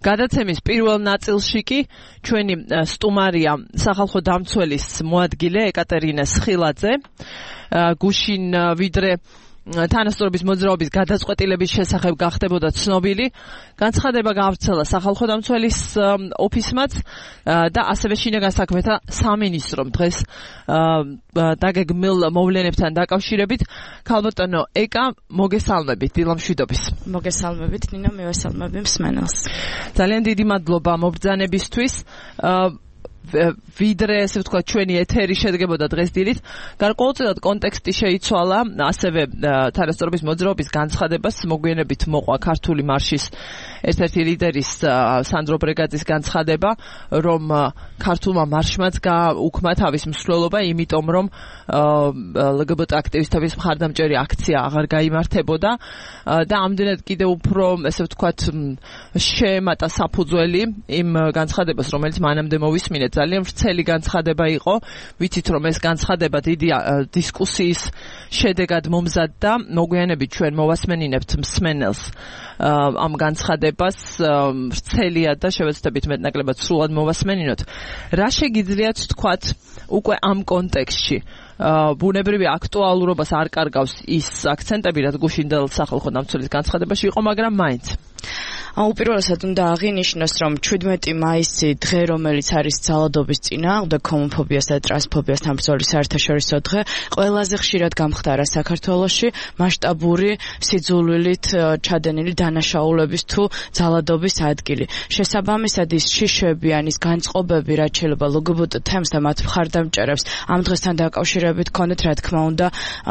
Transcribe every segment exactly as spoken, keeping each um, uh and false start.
გადაცემის პირველ ნაწილში კი ჩვენი სტუმარია სახალხო დამცველის მოადგილე ეკატერინე სხილაძე. გუშინ ვიდრე თანასწორობის მოძრაობის გადაწყვეტილების შესახებ გახდებოდა ცნობილი, განცხადება გავრცელა სახალხო დამცველის ოფისმაც და ასევე შინაგან საქმეთა სამინისტრომ დღეს დაგეგმილ მოვლენებთან დაკავშირებით. ქალბატონო ეკა, მოგესალმებით დილამშვიდობის. მოგესალმებით ნინო, მივესალმები მსმენელს. ძალიან დიდი მადლობა მობრძანებისთვის. ვიდრე ესე ვთქვა ჩვენი ეთერი შედგებოდა დღეს დილით, გარკვეულწილად კონტექსტი შეიცვალა, ასევე თანასწორობის მოძრაობის განცხადებას მოგვიანებით მოყვა ქართული მარშის ერთ-ერთი ლიდერის სანდრო ბრეგაძის განცხადება, რომ ქართულმა მარშმაც გაუქმა თავის მსვლელობა, იმიტომ რომ ლგბტ აქტივისტების მხარდამჭერი აქცია აღარ გაიმართებოდა და ამდენად კიდევ უფრო ესე ვთქვათ შეემატა საფუძველი იმ განცხადებას, რომელიც მანამდე მოვისმინეთ. ძალიან ვრცელი განცხადება იყო, ვიცით რომ ეს განცხადება დიდი დისკუსიის შედეგად მომზადდა, მოგვიანებით ჩვენ მოვასმენინებთ მსმენელს ამ განცხადებას, ვრცელია და შევეცდებით მეტნაკლებად სრულად მოვასმენინოთ. რა შეგიძლიათ თქვათ უკვე ამ კონტექსტში? ბუნებრივი აქტუალურობას არ კარგავს ის აქცენტები, რაც გუშინდელ სახალხო დამცველის განცხადებაში იყო, მაგრამ მაინც უპირველესად უნდა აღინიშნოს, რომ შვიდმეტი მაისი დღე, რომელიც არის ძალადობის წინააღმდეგ, ჰომოფობიას და ტრანსფობიას დამბრძოლის საერთაშორისო დღე, ყველაზე ხშირად გამხდარა საქართველოში მასშტაბური სიძულვილით ჩადენილი დანაშაულების თუ ძალადობის ადგილი. შესაბამისად, ის შიშები ან ის განწყობები, რაც შეიძლება ლგბტ თემს და მათ მხარდამჭერებს ამ დღესთან დაკავშირებით ქონდეთ, რა თქმა უნდა,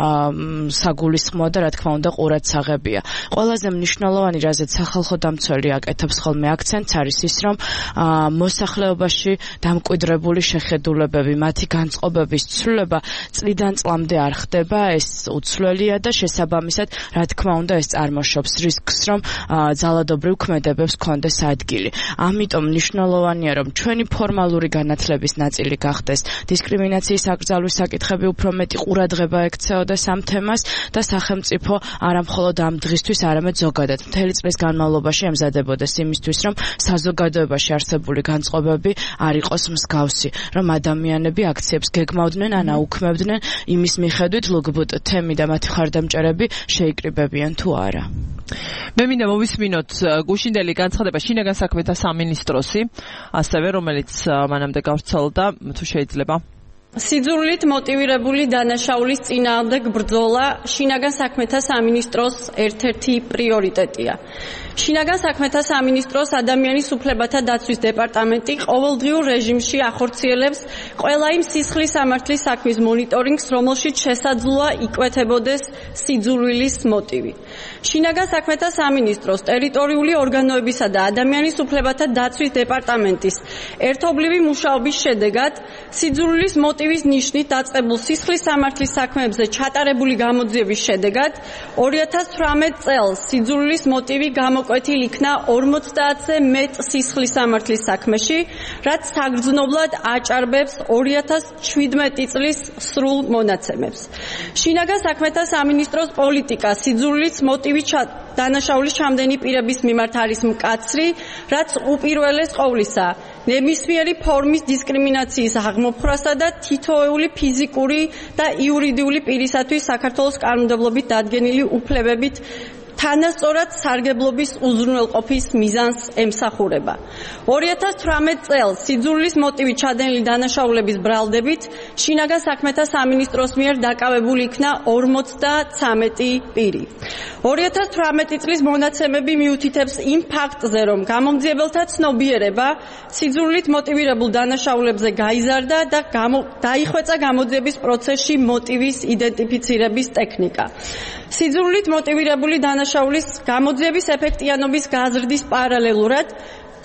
საგულისხმოა და რა თქმა უნდა, ყურადსაღებია. ყველაზე მნიშვნელოვანი, რაზეც სახალხო დამცველი აკეთებს ხოლმე აქცენტს, არის ის, რომ მოსახლეობაში დამკვიდრებული შეხედულებები, მათი განწყობების ცვლილება წლიდან წლამდე არ ხდება, ეს უცვლელია და შესაბამისად, რა თქმა უნდა, ეს წარმოშობს რისკს, რომ ძალადობრივ ქმედებებს კონდეს ადგილი. ამიტომ მნიშვნელოვანია, რომ ჩვენი ფორმალური განათლების ნაწილი გახდეს დისკრიმინაციის აკრძალვის საკითხები, უფრო მეტი ყურადღება ექცეოდეს ამ თემას და სახელმწიფო არა მხოლოდ ამ დღისთვის, არამედ ზოგადად მთელი წლის განმავლობაში ემზადებოდეს იმისთვის, რომ საზოგადოებაში არსებული განწყობები არ იყოს მსგავსი, რომ ადამიანები აქციებს გეგმავდნენ ან აუქმებდნენ იმის მიხედვით, ლგბტ თემი და მათი მხარდამჭერები შეიკრიბებიან თუ არა. მე მინდა მოვისმინოთ გუშინდელი განცხადება შინაგან საქმეთა სამინისტროსი, ასევე რომელიც მანამდე გავრცელდა, თუ შეიძლება. სიძულვილით მოტივირებული დანაშაულის წინააღმდეგ ბრძოლა შინაგან საქმეთა სამინისტროს ერთ-ერთი პრიორიტეტია. შინაგან საქმეთა სამინისტროს ადამიანის უფლებათა დაცვის დეპარტამენტი ყოველდღიურ რეჟიმში ახორციელებს ყველა იმ სისხლის სამართლის საქმის მონიტორინგს, რომელშიც შესაძლოა იკვეთებოდეს სიძულვილის მოტივი. შინაგან საქმეთა სამინისტროს ტერიტორიული ორგანოებისა და ადამიანის უფლებათა დაცვის დეპარტამენტის ერთობლივი მუშაობის შედეგად სიძულვილის მოტივის ნიშნით დაწყებულ სისხლის სამართლის საქმეებზე ჩატარებული გამოძიების შედეგად ორი ათას თვრამეტ წელს სიძულვილის მოტივი გამოკვეთილ იქნა ორმოცდაათზე მეტ სისხლის სამართლის საქმეში, რაც საგრძნობლად აჭარბებს ორი ათას შვიდმეტი წლის სრულ მონაცემებს. შინაგან საქმეთა სამინისტროს პოლიტიკა სიძულვილის მოტივი დანაშაულის ჩამდენი პირების მიმართ არის მკაცრი, რაც უპირველეს ყოვლისა ნებისმიერი ფორმის დისკრიმინაციის აღმოფხვრასა და თითოეული ფიზიკური და იურიდიული პირისათვის საქართველოს კანონმდებლობით დადგენილი უფლებებით თანასწორად სარგებლობის უზრუნველყოფის მიზანს ემსახურება. ორი ათას თვრამეტ წელს სიძულვილის მოტივით ჩადენილი დანაშაულების ბრალდებით შინაგან საქმეთა სამინისტროს მიერ დაკავებული იქნა ორმოცდათვრამეტი პირი. ორი ათას თვრამეტი წლის მონაცემები მიუთითებს იმ ფაქტზე, რომ გამომძიებელთა ცნობიერება სიძულვილით მოტივირებულ დანაშაულებზე გაიზარდა და დაიხვეწა გამოძიების პროცესში მოტივის იდენტიფიცირების ტექნიკა. სიძულვილით მოტივირებული დანაშაულის გამოძიების ეფექტიანობის გაზრდის პარალელურად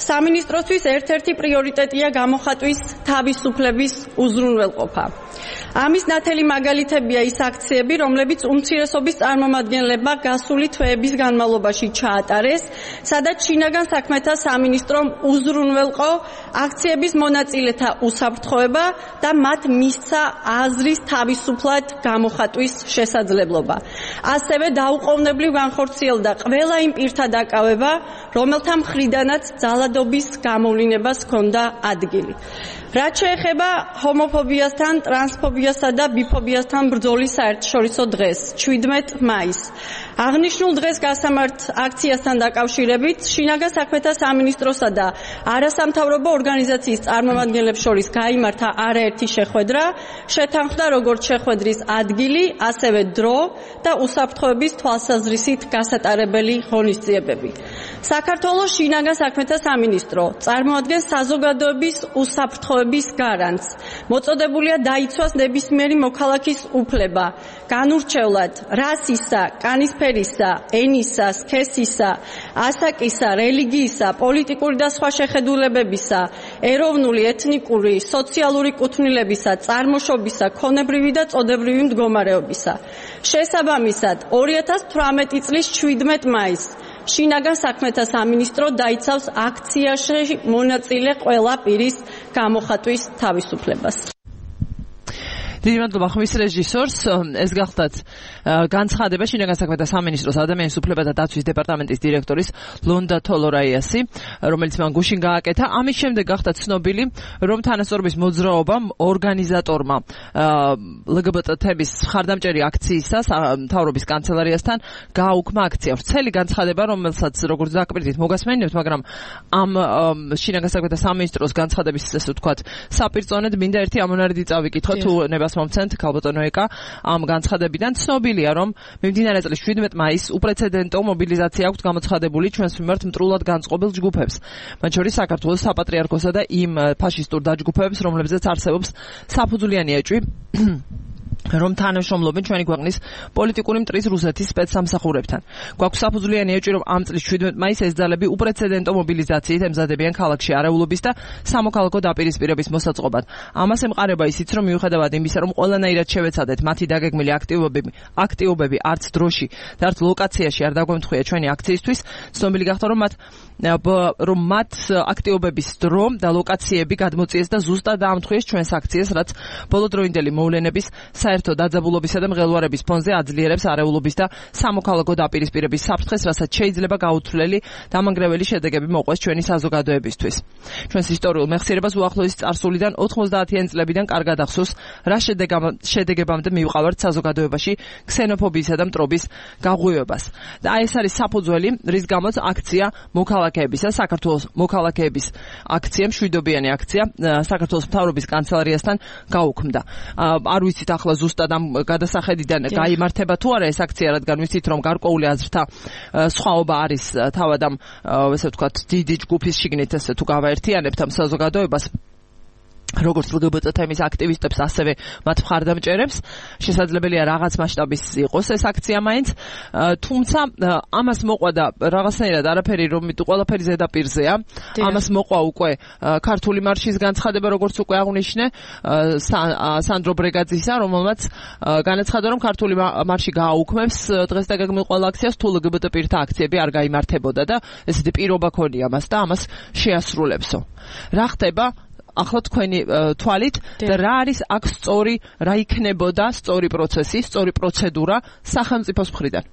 სამინისტროსთვის ერთ-ერთი პრიორიტეტია გამოხატვის თავისუფლების უზრუნველყოფა. ამის ნათელი მაგალითებია ის აქციები, რომლებიც უმცირესობის წარმომადგენლებმა გასული თვეების განმავლობაში ჩაატარეს, სადაც შინაგან საქმეთა სამინისტრომ უზრუნველყო აქციების მონაწილეთა უსაფრთხოება და მათ მისცა აზრის თავისუფლად გამოხატვის შესაძლებლობა. ასევე დაუყოვნებლივ განხორციელდა ყველა იმ პირთა დაკავება, რომელთა მხრიდანაც ძალადობის გამოვლინებას ჰქონდა ადგილი. რაც შეეხება ჰომოფობიასთან, ტრანსფობიასა და ბიფობიასთან ბრძოლის საერთაშორისო დღეს, შვიდმეტ მაისს. აღნიშნულ დღეს გასამართ აქციასთან დაკავშირებით შინაგან საქმეთა სამინისტროსა და არასამთავრობო ორგანიზაციის წარმომადგენლებს შორის გაიმართა არაერთი შეხვედრა, შეთანხმდა როგორც შეხვედრის ადგილი, ასევე დრო და უსაფრთხოების თვალსაზრისით გასატარებელი ღონისძიებები. საქართველოს შინაგან საქმეთა სამინისტრო წარმოადგენს საზოგადოების უსაფრთხოების გარანტს. მოწოდებულია დაიცვას ნებისმიერი მოქალაქის უფლება, განურჩევლად რასისა, კანისფერისა, ენისა, სქესისა, ასაკისა, რელიგიისა, პოლიტიკური და სხვა შეხედულებებისა, ეროვნული, ეთნიკური, სოციალური კუთვნილებისა, წარმოშობისა, ქონებრივი და წოდებრივი მდგომარეობისა. შესაბამისად, ორი ათას თვრამეტი წლის შვიდმეტ მაისს შინაგან საქმეთა სამინისტრო დაიცავს აქციაში მონაწილე ყველა პირის გამოხატვის თავისუფლებას. დიდი მადლობა ხმის რეჟისორს. ეს გახლდათ განცხადება შინაგან საქმეთა სამინისტროს ადამიანის უფლებათა დაცვის დეპარტამენტის დირექტორის ლონდა თოლორაიასი, რომელიც მან გუშინ გააკეთა. ამის შემდეგ გახლდათ ცნობილი, რომ თანასწორობის მოძრაობამ ორგანიზატორმა ლგბტ თემის მხარდამჭერი აქციისა მთავრობის კანცელარიასთან გააუქმა აქცია. ვრცელი განცხადება, რომელსაც როგორც დაკპირდით მოგასმენინებთ, მაგრამ ამ შინაგან საქმეთა სამინისტროს განცხადების ესე ვთქვათ საპირწონედ მინდა ერთი ამონარიდი წავიკითხო თუ ნებას მომცემთ ქალბატონო ეკა ამ განცხადებიდან. ცნობილია, რომ მიმდინარე წლის შვიდმეტ მაისს უპრეცედენტო მობილიზაცია აქვს გამოცხადებული ჩვენს მიმართ მტრულად განწყობილ ჯგუფებს, მათ შორის საქართველოს საპატრიარქოსა და იმ ფაშისტურ დაჯგუფებებს, რომლებზეც არსებობს საფუძვლიანი ეჭვი, რომ თანამშრომლობენ ჩვენი ქვეყნის პოლიტიკური მტრის რუსეთის სპეცსამსახურებთან. გვაქვს საფუძვლიანი ეჭვი, რომ ამ წლის შვიდმეტ მაისს ეს ძალები უპრეცედენტო მობილიზაციით ემზადებიან ქალაქში არეულობის და სამოქალაქო დაპირისპირების მოსაწყობად. ამას ემყარება ისიც, რომ მიუხედავად იმისა, რომ ყველანაირად შევეცადეთ მათი დაგეგმილი აქტივობები, აქტივობები არც დროში და არც ლოკაციაში არ დაგვემთხვია ჩვენი აქციისთვის, ცნობილი გახდა, რომ მათ რომ მათ აქტივობების დრო და ლოკაციები გადმოწიეს და ზუსტად დაამთხვიეს ჩვენს აქციას, რაც ბოლოდროინდელი მოვლენების საერთო დაძაბულობისა და მღელვარების ფონზე აძლიერებს არეულობის და სამოქალაქო დაპირისპირების საფრთხეს, რასაც შეიძლება გაუთვლელი დამანგრეველი შედეგები მოყვეს ჩვენი საზოგადოებისთვის. ჩვენს ისტორიულ მეხსიერებას უახლოესი წარსულიდან ოთხმოცდაათიანი წლებიდან კარგად ახსოვს, რა შედეგებამდე მივყავართ საზოგადოებაში ქსენოფობიისა და მტრობის გაღვივებას. და აი ეს არის საფუძველი, რის გამოც აქცია მოქალაქეებისა, საქართველოს მოქალაქეების აქცია, მშვიდობიანი აქცია საქართველოს მთავრობის კანცელარიასთან გაუქმდა. არ ვიცით ახლა ზუსტად ამ გადასახედიდან გაიმართება თუ არა ეს აქცია, რადგან ვიცით, რომ გარკვეული აზრთა სხვაობა არის თავად ამ ესე ვთქვათ დიდი ჯგუფის შიგნით, ესე თუ გავაერთიანებთ ამ საზოგადოებას, როგორც ლგბტ თემის აქტივისტებს, ასევე მათ მხარდამჭერებს, შესაძლებელია რაღაც მასშტაბის იყოს ეს აქცია მაინც, თუმცა ამას მოყვადა რაღაცნაირად არაფერი, რომ ყველაფერი ზედაპირზეა. ამას მოყვა უკვე ქართული მარშის განცხადება, როგორც უკვე აღნიშნე სანდრო ბრეგაძისა, რომელმაც განაცხადა, რომ ქართული მარში გააუქმებს დღეს დაგეგმილ ყველა აქციას, თუ ლგბტ პირთა აქციები არ გაიმართებოდა და ესეთი პირობა ქონია მას და ამას შეასრულებსო. რა ხდება ახლა თქვენი თვალით და რა არის აქ სწორი, რა იქნებოდა სწორი პროცესი, სწორი პროცედურა სახელმწიფოს მხრიდან?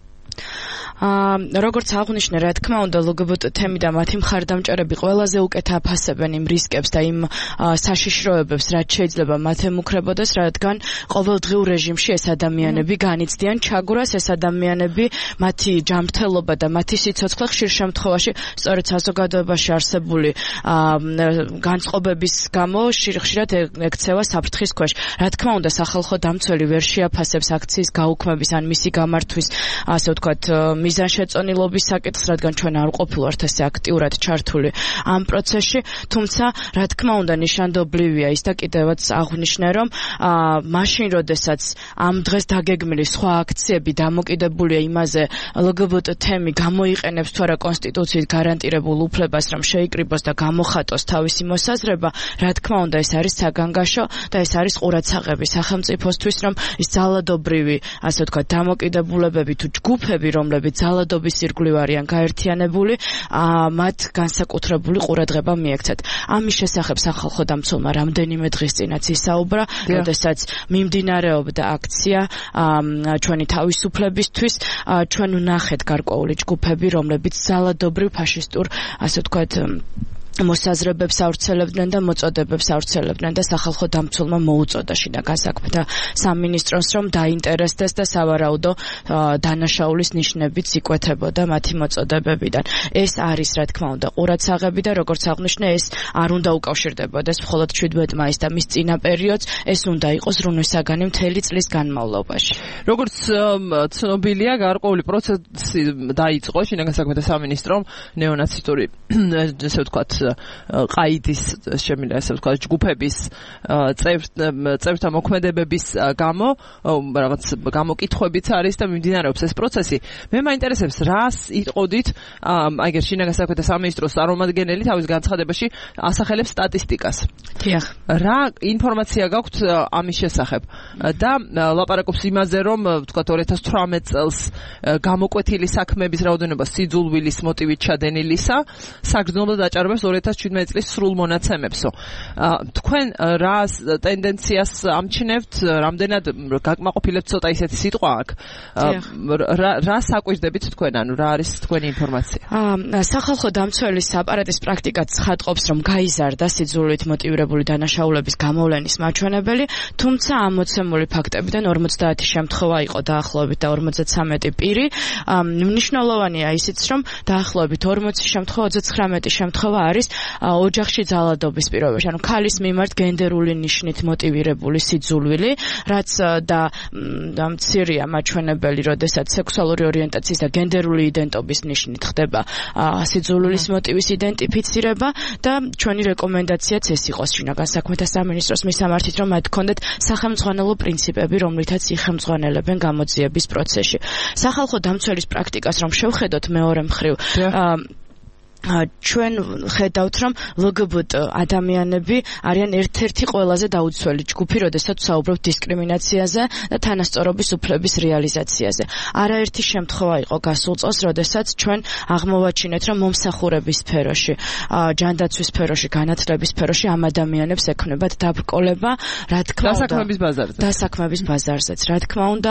აა როგორც აღნიშნე, რა თქმა უნდა, ლგბტ თემი და მათი მხარდამჭერები ყველაზე უკეთ აფასებენ იმ რისკებს და იმ საშიშროებებს, რაც შეიძლება მათ ემუქრებოდეს, რადგან ყოველდღიურ რეჟიმში ეს ადამიანები განიცდიან ჩაგვრას, ეს ადამიანები, მათი ჯანმრთელობა და მათი სიცოცხლე ხშირ შემთხვევაში სწორედ საზოგადოებაში არსებული განწყობების გამო ხშირად ექცევა საფრთხის ქვეშ. რა თქმა უნდა, სახალხო დამცველი ვერ შეაფასებს აქციის გაუქმების ან მისი გამართვის, ასე ვთქვათ, მიზანშეწონილობის საკითხს, რადგან ჩვენ არ ყოფილვართ ესე აქტიურად ჩართული ამ პროცესში, თუმცა რა თქმა უნდა ნიშანდობლივია ის და კიდევაც აღვნიშნე, რომ მაშინ როდესაც ამ დღეს დაგეგმილი სხვა აქციები დამოკიდებულია იმაზე ელ გი ბი ტი თემი გამოიყენებს თუ არა კონსტიტუციით გარანტირებულ უფლებას, რომ შეიკრიბოს და გამოხატოს თავისი მოსაზრება, რა თქმა უნდა ეს არის საგანგაშო და ეს არის ყურადსაღები სახელმწიფოსთვის, რომ ის ძალადობრივი, ასე ვთქვათ, დამოკიდებულებები თუ ჯგუფები, რომლებიც ძალადობის ირგვლივ არიან გაერთიანებული, მათ განსაკუთრებული ყურადღება მიექცათ. ამის შესახებ სახალხო დამცველმა რამდენიმე დღის წინაც ისაუბრა, როდესაც მიმდინარეობდა აქცია ჩვენი თავისუფლებისთვის, ჩვენ ვნახეთ გარკვეული ჯგუფები, რომლებიც ძალადობრივ ფაშისტურ, ასე ვთქვათ, მოსაზრებებს ავრცელებდნენ და მოწოდებებს ავრცელებდნენ და სახალხო დამცველმა მოუწოდა შინაგან საქმეთა სამინისტროს, რომ დაინტერესდეს და სავარაუდო დანაშაულის ნიშნებიც იკვეთებოდა მათი მოწოდებებიდან. ეს არის, რა თქმა უნდა, ყურადსაღები და როგორც აღვნიშნე, ეს არ უნდა უკავშირდებოდეს მხოლოდ შვიდმეტ მაისს და მის წინა პერიოდს, ეს უნდა იყოს რუნვისაგანი მთელი წლის განმავლობაში. როგორც ცნობილია, გარკვეული პროცესი დაიწყო შინაგან საქმეთა სამინისტრომ ნეონაცისტური, ესე ვთქვათ, ყაიდის შემიძლია ასე ვთქვათ ჯგუფების წევრთა მოქმედებების გამო რაღაც გამოკითხვებიც არის და მიმდინარეობს ეს პროცესი. მე მაინტერესებს, რას იტყოდით, აიგერ შინაგან საქმეთა სამინისტროს წარმომადგენელი თავის განცხადებაში ასახელებს სტატისტიკას. დიახ. რა ინფორმაცია გაქვთ ამის შესახებ და ლაპარაკობს იმაზე, რომ ვთქვათ ორი ათას თვრამეტ წელს გამოკვეთილი საქმეების რაოდენობა სიძულვილის მოტივით ჩადენილისა საგრძნობლად დაჭარბებს ორი ათას შვიდმეტ წლის სრულ მონაცემებსო. თქვენ რა ტენდენციას ამჩნევთ, რამდენად გაკმაყოფილებთ ცოტა ისეთი სიტყვა აქვს? რა საკვირდებით თქვენ, ანუ რა არის თქვენი ინფორმაცია? სახალხო დამცველის აპარატის პრაქტიკა ცხადყოფს, რომ გაიზარდა სიძულვილით მოტივირებული დანაშაულების გამოვლენის მაჩვენებელი, თუმცა ამ მოცემული ფაქტებიდან ორმოცდაათი შემთხვევა იყო დაახლოებით და ორმოცდათვრამეტი პირი. მნიშვნელოვანია ისიც, რომ დაახლოებით ორმოცი შემთხვევა, ოცდათხრამეტი შემთხვევა არის ოჯახში ძალადობის პირობებში, ანუ ქალის მიმართ გენდერული ნიშნით მოტივირებული სიძულვილი, რაც და მცირეა მაჩვენებელი, როდესაც სექსუალური ორიენტაციის და გენდერული იდენტობის ნიშნით ხდება სიძულვილის მოტივის იდენტიფიცირება და ჩვენი რეკომენდაციაც ეს იყოს შინაგან საქმეთა სამინისტროს მისამართით, რომ მათ ჰქონდეთ სახელმძღვანელო პრინციპები, რომლითაც იხელმძღვანელებენ გამოძიების პროცესში. სახალხო დამცველის პრაქტიკას რომ შევხედოთ მეორე მხრივ, ჩვენ ხედავთ, რომ ელ გი ბი ტი ადამიანები არიან ერთ-ერთი ყველაზე დაუცველი ჯგუფი, როდესაც საუბრობთ დისკრიმინაციაზე და თანასწორობის უფლების რეალიზაციაზე. არაერთი შემთხვევა იყო გასულ წელს, როდესაც ჩვენ აღმოვაჩინეთ, რომ მომსახურების სფეროში, ჯანდაცვის სფეროში, განათლების სფეროში ამ ადამიანებს ექნებათ დაბრკოლება, რა თქმა უნდა, დასაქმების ბაზარზე. დასაქმების ბაზარზეც, რა თქმა უნდა,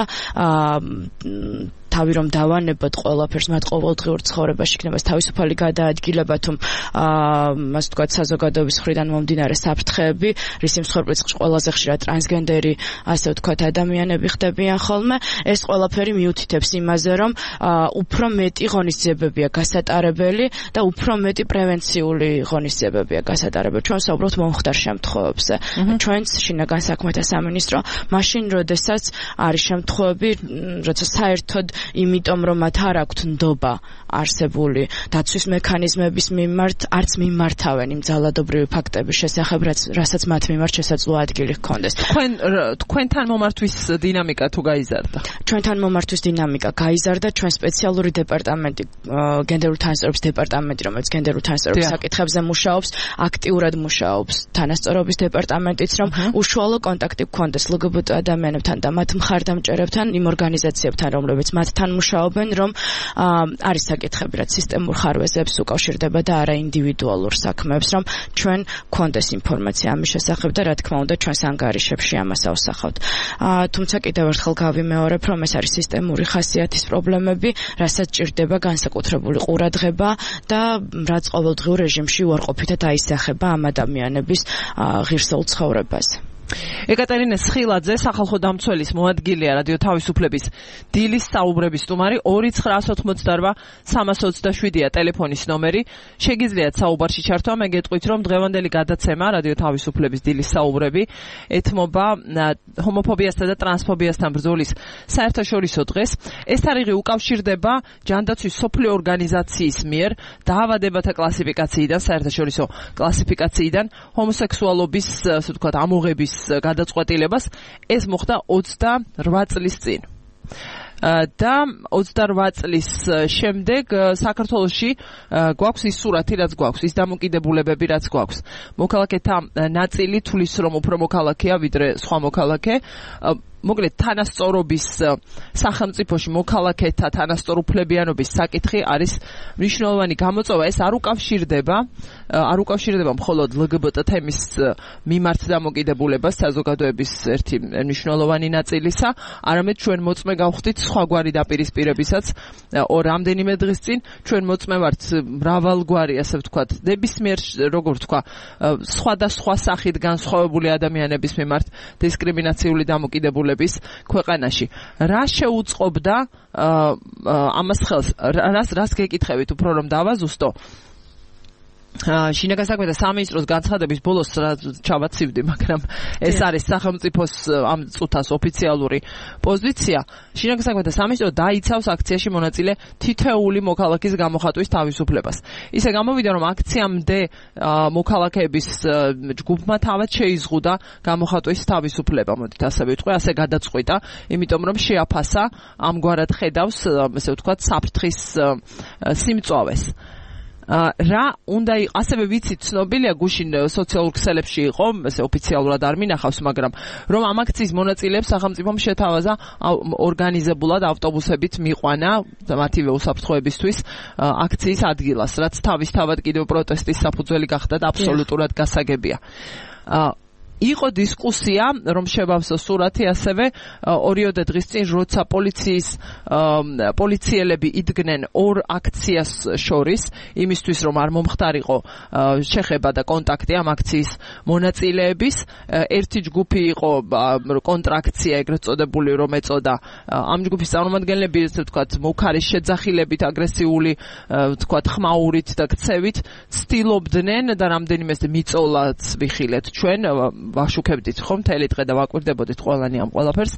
თავი რომ დავანებოთ ყველაფერს მათ ყოველდღიურ ცხოვრებაში, იქნება თავისუფალი გადაადგილება თუ ასე ვთქვათ საზოგადოების მხრიდან მომდინარე საფრთხეები, რისი მსხვერპლიც ყველაზე ხშირად ტრანსგენდერი, ასე ვთქვათ, ადამიანები ხდებიან ხოლმე. ეს ყველაფერი მიუთითებს იმაზე, რომ უფრო მეტი ღონისძიებებია გასატარებელი და უფრო მეტი პრევენციული ღონისძიებებია გასატარებელი. ჩვენ ვსაუბრობთ მომხდარ შემთხვევებზე. ჩვენც შინაგან საქმეთა სამინისტრო მაშინ, როდესაც არის შემთხვევები, როცა საერთოდ იმიტომ რომ მათ არ აქვთ ნდობა არსებული დაცვის მექანიზმების მიმართ, არც მიმართავენ იმ ძალადობრივი ფაქტების შესახებ, რასაც მათ მიმართ შესაძლოა ადგილი ჰქონდეს. თქვენ თქვენთან მომართვის დინამიკა თუ გაიზარდა? ჩვენთან მომართვის დინამიკა გაიზარდა, ჩვენ სპეციალური დეპარტამენტი, გენდერული თანასწორობის დეპარტამენტი, რომელიც გენდერული თანასწორობის საკითხებზე მუშაობს, აქტიურად მუშაობს თანასწორობის დეპარტამენტიც, რომ უშუალო კონტაქტი გქონდეს ელ გი ბი ტი ადამიანებთან და მათ მხარდამჭერებთან, იმ ორგანიზაციებთან, რომლებიც მათთან მუშაობენ, რომ არის საკითხები, რაც სისტემურ ხარვეზებს უკავშირდება და არა ინდივიდუალურ საქმეებს, რომ ჩვენ გქონდეს ინფორმაცია ამის შესახებ და რა თქმა უნდა ჩვენს ანგარიშებში ამას ავსახავთ. თუმცა კიდევ ერთხელ გავიმეორებ, რომ ეს არის სისტემური ხასიათის პრობლემები, რასაც ჭირდება განსაკუთრებული ყურადღება და რაც ყოველდღიურ რეჟიმში უარყოფითად აისახება ამ ადამიანების ღირსეულ ცხოვრებაზე. ეკატერინე სხილაძე სახალხო დამცველის მოადგილეა რადიო თავისუფლების დილის საუბრების სტუმარი ორი ცხრაას ოცდაოთხ სამას ოცდაშვიდია ტელეფონის ნომერი შეგიძლიათ საუბარში ჩართვა მე გეტყვით რომ დღევანდელი გადაცემა რადიო თავისუფლების დილის საუბრები ეთმობა ჰომოფობიასთან და ტრანსფობიასთან ბრძოლის საერთაშორისო დღეს ეს თარიღი უკავშირდება ჯანდაცვის მსოფლიო ორგანიზაციის მიერ დაავადებათა კლასიფიკაციიდან საერთაშორისო კლასიფიკაციიდან ჰომოსექსუალობის ასე ვთქვათ ამოღების გადაწყვეტილებას ეს მოხდა ოცდარვა წლის წინ და ოცდარვა წლის შემდეგ საქართველოში გვაქვს ის სურათი რაც გვაქვს ის დამოკიდებულებები რაც გვაქვს მოქალაქეთა ნაწილი თulis რომ უფრო მოქალაქეა ვიდრე სხვა მოქალაქე მოკლედ თანასწორობის სახელმწიფოში მოქალაქეთა თანასწორუფლებიანობის საკითხი არის მნიშვნელოვანი გამოწვევა ეს არ უკავშირდება არ უკავშირდება მხოლოდ L G B T თემის მიმართ დამოკიდებულებას საზოგადოების ერთი მნიშვნელოვანი ნაწილისა არამედ ჩვენ მოწმე გავხდით სხვაგვარი დაპირისპირებისაც რამდენიმე დღის წინ ჩვენ მოწმე ვართ მრავალგვარი ასე ვთქვათ ნებისმიერ როგორ ვთქვა სხვადასხვა სახით განსხვავებული ადამიანების მიმართ დისკრიმინაციული დამოკიდებულება ქვეყანაში რა შეუწყობდა ამას ხელს რას რას გეკითხებით უფრო რომ დავაზუსტო შინაგან საქმეთა სამინისტროს განცხადების ბოლოს ჩავაცივდი მაგრამ ეს არის სახელმწიფოს ამ წუთას ოფიციალური პოზიცია შინაგან საქმეთა სამინისტრო დაიცავს აქციაში მონაწილე თითოეული მოქალაქის გამოხატვის თავისუფლებას ისე გამოვიდა რომ აქციამდე მოქალაქეების ჯგუფმა თავად შეიზღუდა გამოხატვის თავისუფლება მოდით ასე ვიტყვი ასე გადაწყვიტა იმიტომ რომ შეაფასა ამგვარად ხედავს ასე ვთქვათ საფრთხის სიმწვავეს რა უნდა ასევე ვიცით ცნობილია გუშინ სოციალურ ქსელებში იყო ესე ოფიციალურად არ მინახავს მაგრამ რომ ამ აქციის მონაწილეებს სახელმწიფომ შეთავაზა ორგანიზებულად ავტობუსებით მიყვანა მათივე უსაფრთხოებისთვის აქციის ადგილას რაც თავისთავად კიდევ პროტესტის საფუძველი გახდა და აბსოლუტურად გასაგებია იყო დისკუსია რომ შევავსო სურათი ასევე ორიოდე დღის წინ როცა პოლიციის პოლიციელები იდგნენ ორ აქციას შორის იმისთვის რომ არ მომხდარიყო შეხება და კონტაქტი ამ აქციის მონაწილეების ერთი ჯგუფი იყო კონტრაქცია ეგრეთ წოდებული რომ ეწოდა ამ ჯგუფის წარმომადგენლები ესე ვთქვათ მუქარის შეძახილებით აგრესიული ვთქვათ ხმაურით და ქცევით ცდილობდნენ და რამდენიმე მიწოლაც ვიხილეთ ჩვენ ვაშუქებდით ხომ მთელი დღე და ვაკვირდებოდით ყველანი ამ ყველაფერს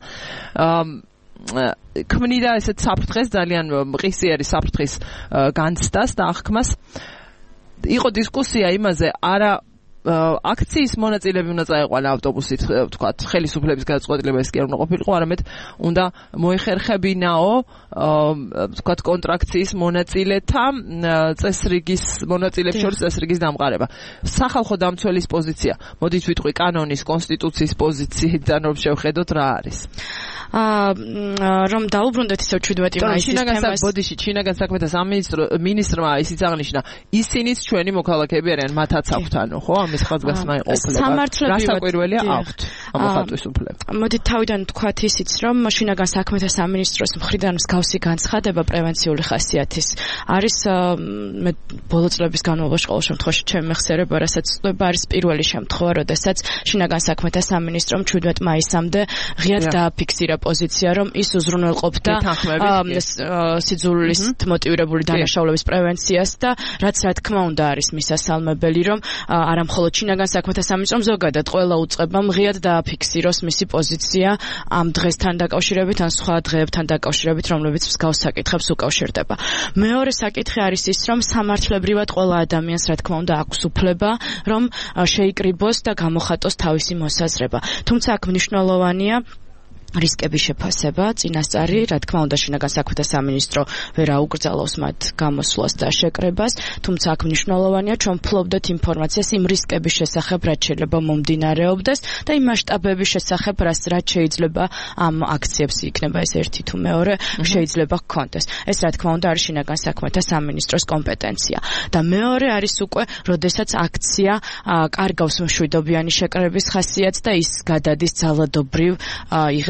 ქმნიდა ესეთ საფრთხეს ძალიან მყისიერი საფრთხის განცდას და აღქმას იყო დისკუსია იმაზე არა აქციის მონაწილეები უნდა წაეყვანა ავტობუსით ვთქვათ ხელისუფლების გადაწყვეტილება ეს კი არ უნდა ყოფილიყო არამედ უნდა მოეხერხებინაო ვთქვათ კონტრაქციის მონაწილეთა წესრიგის მონაწილეებს შორის წესრიგის დამყარება სახალხო დამცველის პოზიცია მოდით ვიტყვი კანონის კონსტიტუციის პოზიციიდან რომ შევხედოთ რა არის რომ დაუბრუნდეთ ისევ შვიდმეტი მაისის თემას ბოდიში შინაგან საქმეთა სამინისტრმა ისიც აღნიშნა ისინიც ჩვენი მოქალაქეები არიან მათაც აქვთ ანუ ხო ამის ხაზგასმა იყო უფლება რასაკვირველია აქვთ ამ მოხატვის უფლება მოდით თავიდან თქვათ ისიც რომ შინაგან საქმეთა სამინისტროს მხრიდან მსგავსი განცხადება პრევენციული ხასიათის არის მე ბოლო წლების განმავლობაში ყოველ შემთხვევაში ჩემი მეხსიერება რასაც წდება არის პირველი შემთხვევა როდესაც შინაგან საქმეთა სამინისტრომ შვიდმეტი მაისამდე ღიად დააფიქსირა პოზიცია რომ ის უზრუნველყოფდა სიძულვილით მოტივირებული დანაშაულების პრევენციას და რაც რა თქმა უნდა არის მისასალმებელი რომ არა მხოლოდ შინაგან საქმეთა სამინისტრომ ზოგადად ყველა უწყებამ ღიად დააფიქსიროს მისი პოზიცია ამ დღესთან დაკავშირებით ან სხვა დღეებთან დაკავშირებით რომლებიც მსგავს საკითხებს უკავშირდება მეორე საკითხი არის ის რომ სამართლებრივად ყველა ადამიანს რა თქმა უნდა აქვს უფლება რომ შეიკრიბოს და გამოხატოს თავისი მოსაზრება თუმცა აქ მნიშვნელოვანია რისკების შეფასება წინასწარი რა თქმა უნდა შინაგან საქმეთა სამინისტრო ვერ აუკრძალავს მათ გამოსვლას და შეკრებას თუმცა აქ მნიშვნელოვანია ჩვენ ვფლობდეთ ინფორმაციას იმ რისკების შესახებ რაც შეიძლება მომდინარეობდეს და იმ მასშტაბების შესახებ რაც რაც შეიძლება ამ აქციებს იქნება ეს ერთი თუ მეორე შეიძლება ჰქონდეს ეს რა თქმა უნდა არის შინაგან საქმეთა სამინისტროს კომპეტენცია და მეორე არის უკვე როდესაც აქცია კარგავს მშვიდობიანი შეკრების ხასიათს და ის გადადის ძალადობრივ იღებს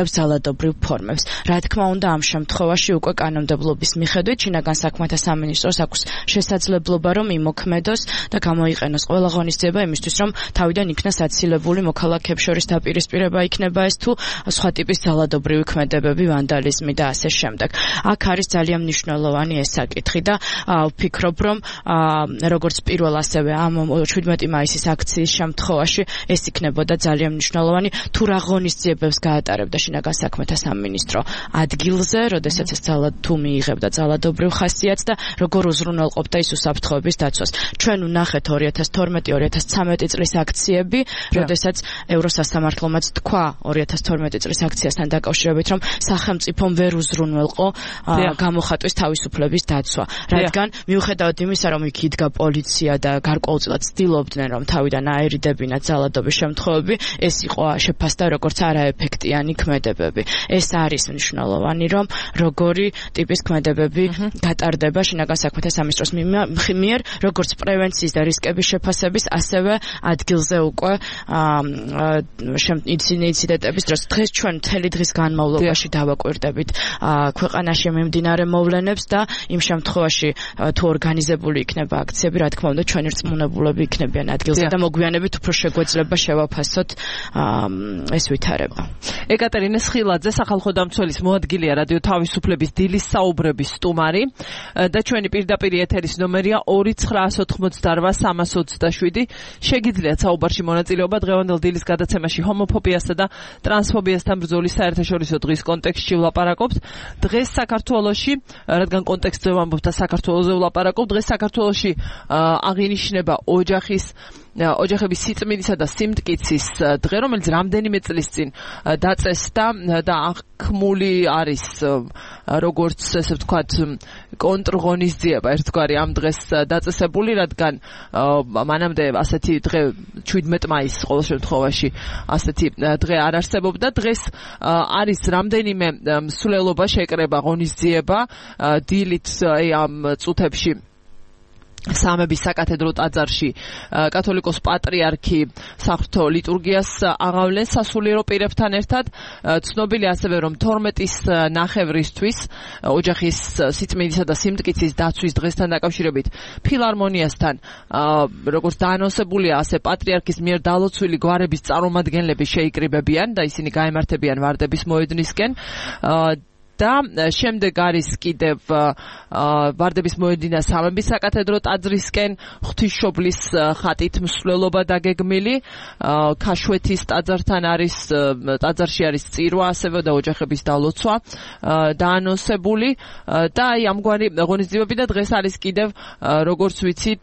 იღებს ძალადობრივ ფორმებს. Რა თქმა უნდა, ამ შემთხვევაში უკვე კანონმდებლობის მიხედვით შინაგან საქმეთა სამინისტროს აქვს შესაძლებლობა რომ იმოქმედოს და გამოიყენოს ყველა ღონისძიება იმისთვის რომ თავიდან იქნას აცილებული მოქალაქეებს შორის დაპირისპირება იქნება ეს თუ სხვა ტიპის ძალადობრივი ქმედებები, ვანდალიზმი და ასე შემდეგ. აქ არის ძალიან მნიშვნელოვანი ეს საკითხი და ვფიქრობ რომ როგორც პირველ ასევე ამ შვიდმეტი მაისის აქციის შემთხვევაში ეს იქნებოდა ძალიან მნიშვნელოვანი თუ რა ღონისძიებებს გაატარებდა შინაგან საქმეთა სამინისტრო ადგილზე, როდესაც ეს ძალად თუ მიიღებდა ძალადობრივ ხასიათს და როგორ უზრუნველყოფდა ის უსაფრთხოების დაცვას. ჩვენ ვნახეთ ორი ათას თორმეტი ორი ათას ცხრამეტი წლის აქციები, როდესაც ევროსასამართლომაც თქვა ორი ათას თორმეტი წლის აქციასთან დაკავშირებით, რომ სახელმწიფომ ვერ უზრუნველყო გამოხატვის თავისუფლების დაცვა. რადგან მიუხედავად იმისა, რომ იქ იდგა პოლიცია და გარკვეულწილად ცდილობდნენ, რომ თავიდან აერიდებინათ ძალადობის შემთხვევები, ეს იყო შეფასდა როგორც არაეფექტიანი ქმედებები. ეს არის მნიშვნელოვანი, რომ როგორი ტიპის ქმედებები გატარდება შინაგან საქმეთა სამინისტროს მიერ, როგორც პრევენციის და რისკების შეფასების, ასევე ადგილზე უკვე ინციდენტების დროს. დღეს ჩვენ მთელი დღის განმავლობაში დავაკვირდებით ქვეყანაში მიმდინარე მოვლენებს და იმ შემთხვევაში თუ ორგანიზებული იქნება აქციები, რა თქმა უნდა, ჩვენი რწმუნებულები იქნებიან ადგილზე და მოგვიანებით უფრო შეგვეძლება შევაფასოთ ეს ვითარება. ეკატერინე სხილაძე, სახალხო დამცველის მოადგილეა რადიო თავისუფლების დილის საუბრების სტუმარი და ჩვენი პირდაპირ ეთერის ნომერია ორი ცხრაას ოთხმოცდარვა სამას ოცდაშვიდი. შეგიძლიათ საუბარში მონაწილეობა დღევანდელ დილის გადაცემაში ჰომოფობიასა და ტრანსფობიასთან ბრძოლის საერთაშორისო დღის კონტექსტში ვლაპარაკობთ. დღეს საქართველოში, რადგან კონტექსტზე ვამბობთ და საქართველოზე ვლაპარაკობთ, დღეს საქართველოში აღინიშნება ოჯახის ოჯახების სიწმინდისა და სიმტკიცის დღე, რომელიც რამდენიმე წლის წინ დაწესდა და აღქმული არის როგორც ესე ვთქვათ კონტრღონისძიება ერთგვარი ამ დღეს დაწესებული, რადგან მანამდე ასეთი დღე შვიდმეტი მაისს ყოველ შემთხვევაში ასეთი დღე არ არსებობდა. დღეს არის რამდენიმე მსვლელობა შეკრება, ღონისძიება დილით ამ წუთებში სამების საკათედრო ტაძარში კათოლიკოს პატრიარქი საღვთო ლიტურგიას აღავლეს სასულიერო პირებთან ერთად. ცნობილი ასევე რომ თორმეტის ნახევრისთვის ოჯახის სიწმინდისა და სიმტკიცის დაცვის დღესთან დაკავშირებით ფილარმონიასთან როგორც დაანონსებულია, ასე პატრიარქის მიერ დალოცვილი გვარების წარმომადგენლები შეიკრიბებიან და ისინი გაემართებიან ვარდების მოედნისკენ. და შემდეგ არის კიდევ ვარდების მოედინა სამების საკათედრო ტაძრისკენ, ღვთისმშობლის ხატით მსვლელობა დაგეგმილი, ქაშვეთის ტაძართან არის ტაძარში არის წირვა ასევე და ოჯახების დალოცვა დაანონსებული და აი ამგვარი ღონისძიებები და დღეს არის კიდევ როგორც ვიცით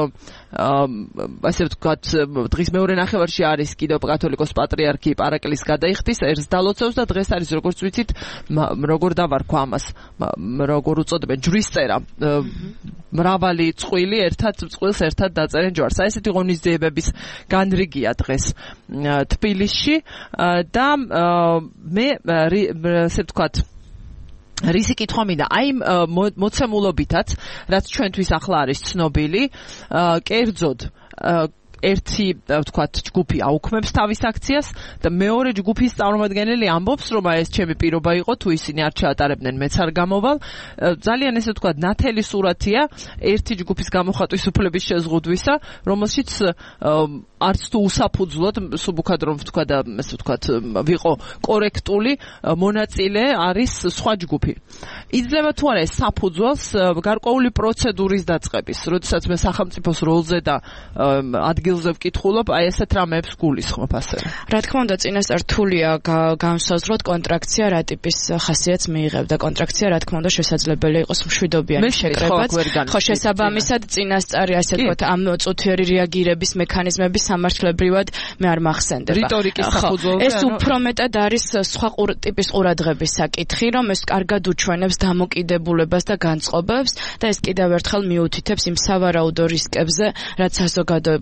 ასე ვთქვათ დღის მეორე ნახევარში არის კიდევ კათოლიკოს პატრიარქი პარაკლիս გადაიხდის ერს დალოცავს და დღეს არის როგორც ვიცით როგორ დავარქვა ამას როგორ უწოდებენ ჯვრისწერა მრავალი წყვილი ერთად წყვილს ერთად დაწერენ ჯვარს. აი ესეთი ღონისძიებების განრიგია დღეს თბილისში და მე ასე ვთქვათ რისი კითხვა მინდა, აი მოცემულობითაც, რაც ჩვენთვის ახლა არის ცნობილი, კერძოდ ერთი ვთქვათ ჯგუფი აუქმებს თავის აქციას და მეორე ჯგუფის წარმომადგენელი ამბობს, რომ ეს ჩემი პირობა იყო, თუ ისინი არ ჩაატარებდნენ, მეც არ გამოვალ. ძალიან ესე ვთქვათ ნათელი სურათია ერთი ჯგუფის გამოხატვის უფლების შეზღუდვისა, რომელშიც არც თუ უსაფუძვლოდ, სუბუქად რომ ვთქვა და ესე ვთქვათ ვიყო კორექტული, მონაწილე არის სხვა ჯგუფი. იძლევა თუ არა ეს საფუძველს გარკვეული პროცედურის დაწყების, როდესაც მე სახელმწიფოს როლზე და ადგილზე ვკითხულობ, აი ესეთ რამეებს გულისხმობ ასევე. რა თქმა უნდა, წინასწარ რთულია განსაზღვროთ კონტრაქცია რა ტიპის ხასიათს მიიღებდა. კონტრაქცია რა თქმა უნდა შესაძლებელი იყოს მშვიდობიანი შეკრებაც. ხო, შესაბამისად წინასწარი ასე ვთქვათ ამ წუთიერი რეაგირების მექანიზმები სამართლებრივად მე არ მახსენდება. რიტორიკის საფუძველზე. ეს უფრო მეტად არის სხვა ტიპის ყურადღების საკითხი, რომ ეს კარგად უჩვენებს დამოკიდებულებას და განწყობებს და ეს კიდევ ერთხელ მიუთითებს იმ სავარაუდო რისკებზე, რაც საზოგადოებაში შეიძლება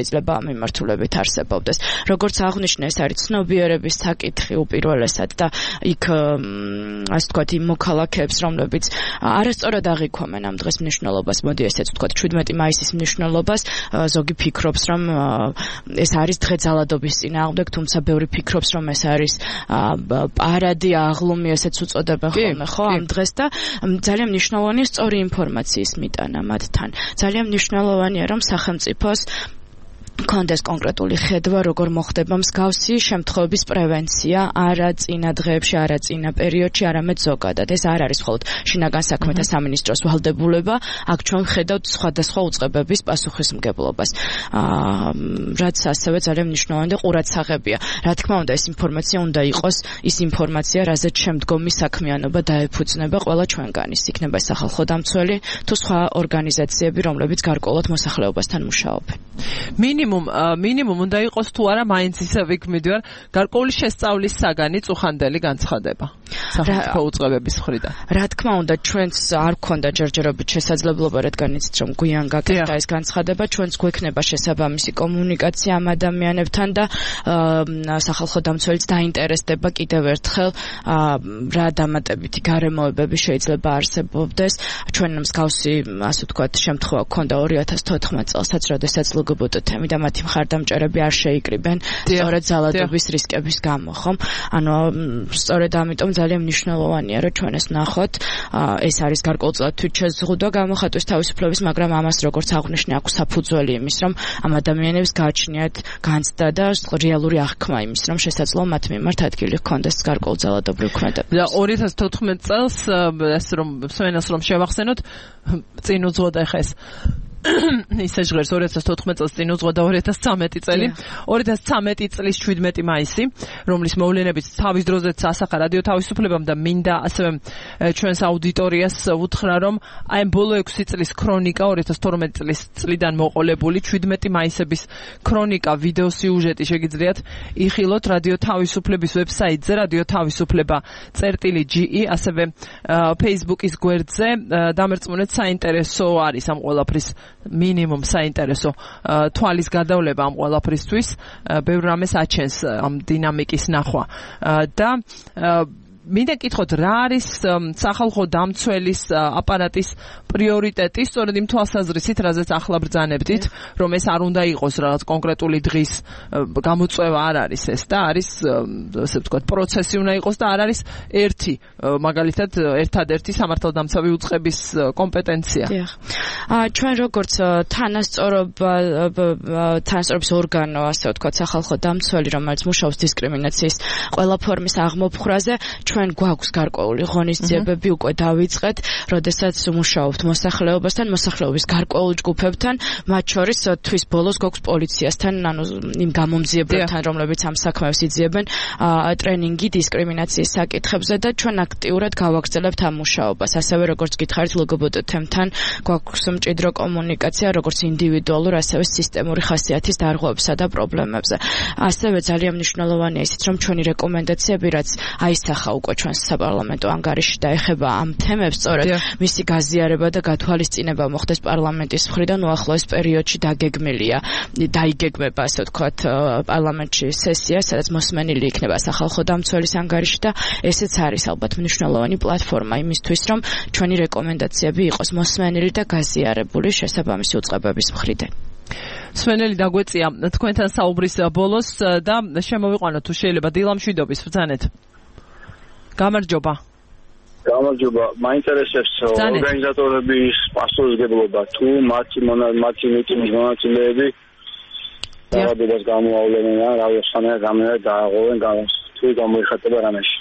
შეიძლება ამ მიმართულებით არსებობდეს. Როგორც აღნიშნე, ეს არის ცნობიერების საკითხი უპირველესად და იქ ასე ვთქვათ, იმ მოქალაქეებს, რომლებიც არასწორად აღიქვამენ ამ დღეს მნიშვნელობას, მოდი ესეც ვთქვათ, შვიდმეტი მაისის მნიშვნელობას, ზოგი ფიქრობს, რომ ეს არის დღე ძალადობის წინააღმდეგ, თუმცა ბევრი ფიქრობს, რომ ეს არის პარადი, აღლუმი, ესეც უწოდებენ ხოლმე, ხო, ამ დღეს და ძალიან მნიშვნელოვანია სწორი ინფორმაციის მიტანა მათთან. ძალიან მნიშვნელოვანია, რომ სახელმწიფოს კონდეს კონკრეტული ხედვა, როგორ მოხდება მსგავსი შემთხვევების პრევენცია, არა წინა დღეებში, არა წინა პერიოდში, არამედ ზოგადად. ეს არ არის მხოლოდ შინაგან საქმეთა სამინისტროს ვალდებულება, აქ ჩვენ ხედავთ სხვადასხვა უწყებების პასუხისმგებლობას. რაც ასევე ძალიან მნიშვნელოვანი და ყურადსაღებია. რა თქმა უნდა, ეს ინფორმაცია უნდა იყოს ის ინფორმაცია, რაზეც შემდგომი საქმიანობა დაეფუძნება ყველა ჩვენგანის. იქნება სახალხო დამცველი თუ სხვა ორგანიზაციები, რომლებიც გარკვეულად მოსახლეობასთან მუშაობენ. მინიმუმ მინიმუმ უნდა იყოს თუ არა მაინც ისე ვიქ მიდივარ გარკვეული შესწავლის საგანი წუხანდელი განცხადება სახელმწიფო უწყებების მხრიდან. რა თქმა უნდა, ჩვენც არ გქონდა ჯერჯერობით შესაძლებლობა, რადგან იცით, რომ გვიან გაკეთდა ეს განცხადება, ჩვენც გვექნება შესაბამისი კომუნიკაცია ამ ადამიანებთან და სახალხო დამცველიც დაინტერესდება კიდევ ერთხელ რა დამატებითი გარემოებები შეიძლება არსებობდეს. ჩვენ მსგავსი, ასე ვთქვათ, შემთხვევა გქონდა ორი ათას თოთხმეტ წელსაც, როდესაც ლგბტ-თემი და მათი მხარდამჭერები არ შეიკრიბენ სწორედ ძალადობის რისკების გამო, ხომ? ანუ სწორედ ამიტომ ძალიან მნიშვნელოვანია, რომ ჩვენ ეს ვნახოთ. ეს არის გარკვეულწილად თვითშეზღუდვა გამოხატვის თავისუფლების, მაგრამ ამას როგორც აღნიშნე, აქვს საფუძველი იმის, რომ ამ ადამიანებს გააჩნიათ განცდა და რეალური აღქმა იმის, რომ შესაძლოა მათ მიმართ ადგილი ჰქონდეს გარკვეულ ძალადობრივ ქმედებას. და ორი ათას თოთხმეტ წელს ეს რომ სვენას რომ შევახსენოთ, წინ უძღვოდა ხა ეს ისე ჟღერს ორი ათას თოთხმეტ წელს წინ უძღვოდა ორი ათას ცხრამეტი წელი, ორი ათას ცხრამეტი წლის შვიდმეტი მაისი, რომლის მოვლენებით თავის დროზეც ასახა რადიო თავისუფლებამ და მინდა ასევე ჩვენს აუდიტორიას უთხრა, რომ აი ამ ბოლო ექვსი წლის ქრონიკა, ორი ათას თორმეტი წლის წლიდან მოყოლებული შვიდმეტი მაისების ქრონიკა, ვიდეო სიუჟეტი შეგიძლიათ იხილოთ რადიო თავისუფლების ვებსაიტზე, რადიო თავისუფლება წერტილი ჯი ი, ასევე Facebook-ის გვერდზე. დამერწმუნეთ, საინტერესო არის ამ ყველაფრის მინიმუმ საინტერესო თვალის გადავლება ამ ყველაფრისთვის, ბევრ რამეს აჩენს ამ დინამიკის ნახვა და მინდა კითხოთ, რა არის სახალხო დამცველის აპარატის პრიორიტეტი, სწორედ იმ თვალსაზრისით, რაზეც ახლა ბრძანებდით, რომ ეს არ უნდა იყოს რაღაც კონკრეტული დღის გამოწვევა არ არის ეს და არის, ასე ვთქვათ, პროცესი უნდა იყოს და არ არის ერთი, მაგალითად, ერთადერთი სამართალდამცავი უწყების კომპეტენცია. დიახ. ჩვენ როგორც თანასწორობა თანასწორობის ორგანო, ასე ვთქვათ, სახალხო დამცველი, რომელიც მუშაობს დისკრიმინაციის ყველა ფორმის აღმოფხვრაზე, ჩვენ გვაქვს გარკვეული ღონისძიებები უკვე დავიწყეთ, როდესაც მუშაობთ მოსახლეობასთან, მოსახლეობის გარკვეულ ჯგუფებთან, მათ შორის თვის ბოლოს გვაქვს პოლიციასთან, ანუ იმ გამომძიებლებთან, რომლებიც ამ საქმეებს იძიებენ, ტრენინგი დისკრიმინაციის საკითხებზე და ჩვენ აქტიურად გავაგრძელებთ ამ მუშაობას. ასევე როგორც გითხარით, ლგბტ-თემთან გვაქვს მჭიდრო კომუნიკაცია, როგორც ინდივიდუალურ, ასევე სისტემური ხასიათის დარღვევებსა და პრობლემებზე. ასევე ძალიან მნიშვნელოვანია ისიც, რომ ჩვენი რეკომენდაციები, რაც აისახა უკვე ჩვენს საპარლამენტო ანგარიში და ეხება ამ თემებს, სწორედ მისი გაზიარება და გათვალისწინება მოხდეს პარლამენტის მხრიდან უახლოეს პერიოდში დაგეგმილია. დაიგეგმება, ასე ვთქვათ, პარლამენტში სესია, სადაც მოსმენილი იქნება სახალხო დამცველის ანგარიში და ესეც არის ალბათ მნიშვნელოვანი პლატფორმა იმისთვის, რომ ჩვენი რეკომენდაციები იყოს მოსმენილი და გაზიარებული შესაბამისი უწყებების მხრიდან. სვენელი დაგვეწია თქვენთან საუბრის ბოლოს და შემოვიყვანოთ თუ შეიძლება დილამშვიდობის ბრძანეთ. გამარჯობა. გამარჯობა. მაინტერესებს ორგანიზატორების პასუხისმგებლობა, თუ მათი მათი მიტინგის მონაწილეები დაავადებას გამოავლენენ, რა ვიხსენე, გამერა დააღოვენ, თუ გამოიხატება რამეში.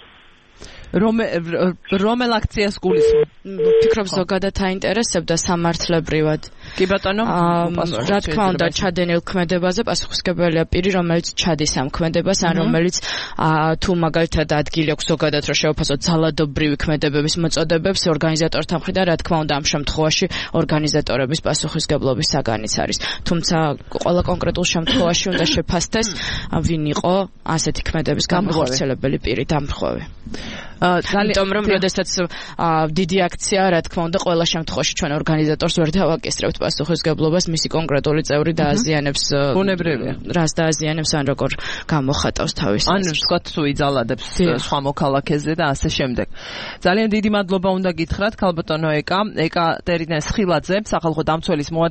რომელ აქციას გულისხმობ? ფიქრობ ზოგადად აინტერესებდა სამართლებრივად. კი ბატონო, რა თქმა უნდა, ჩადენილ ქმედებაზე პასუხისმგებელია პირი, რომელიც ჩადის ამ ქმედებას, ან რომელიც თუ მაგალითად ადგილი აქვს ზოგადად, რომ შევაფასოთ ძალადობრივი ქმედებების მოწოდებებს ორგანიზატორთა მხრიდან, რა თქმა უნდა, ამ შემთხვევაში ორგანიზატორების პასუხისმგებლობის საგანიც არის. თუმცა ყველა კონკრეტულ შემთხვევაში უნდა შეფასდეს, ვინ იყო ასეთი ქმედების გამხორციელებელი პირი, დამრღვევი. ძალიან რომ როდესაც დიდი აქცია, რა თქმა უნდა, ყველა შემთხვევაში ჩვენ ორგანიზატორს ვერ დავაკისრებთ პასუხისგებლობას, მისი კონკრეტული წევრი დააზიანებს ბუნებრივია. რას დააზიანებს ან როგორ გამოხატავს თავის. ან ვთქვათ თუ იძალადებს სხვა მოქალაქეზე და ასე შემდეგ. ძალიან დიდი მადლობა უნდა გითხრათ ქალბატონო ეკა, ეკატერინე სხილაძე, სახალხო დამცველის მოადგილე